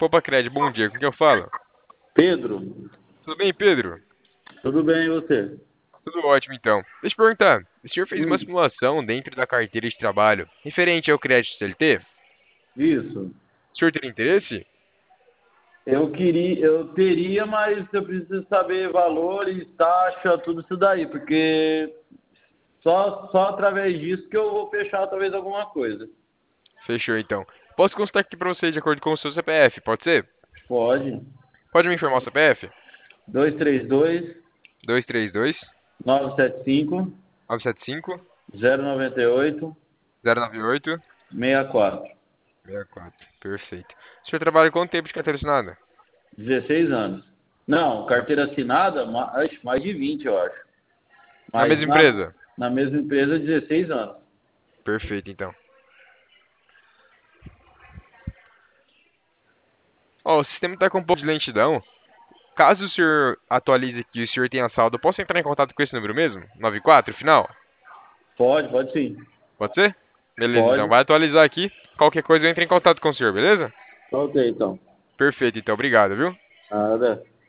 Popacred, bom dia. Com quem eu falo? Pedro, Tudo bem, Pedro? tudo bem e você? Tudo ótimo, então. Deixa eu perguntar. O senhor fez uma Hum, simulação dentro da carteira de trabalho referente ao crédito CLT? isso. O senhor teria interesse? Eu teria, mas eu preciso saber valores, taxa, tudo isso daí, porque só através disso que eu vou fechar talvez alguma coisa. Fechou, então. Posso consultar aqui pra você de acordo com o seu CPF, pode ser? Pode. Pode me informar o CPF? 232 232 975 975 098 098 64. 64. Perfeito. O senhor trabalha quanto tempo de carteira assinada? 16 anos. Não, carteira assinada, mais de 20 eu acho. Na Mas mesma empresa? na mesma empresa, 16 anos. Perfeito, então. Ó, o sistema está com um pouco de lentidão. Caso o senhor atualize aqui e o senhor tenha saldo, eu posso entrar em contato com esse número mesmo? 94, final? Pode sim. Pode ser? Beleza, então. Pode. Vai atualizar aqui. Qualquer coisa eu entro em contato com o senhor, beleza? Ok, então. Perfeito, então. Obrigado, viu? Nada.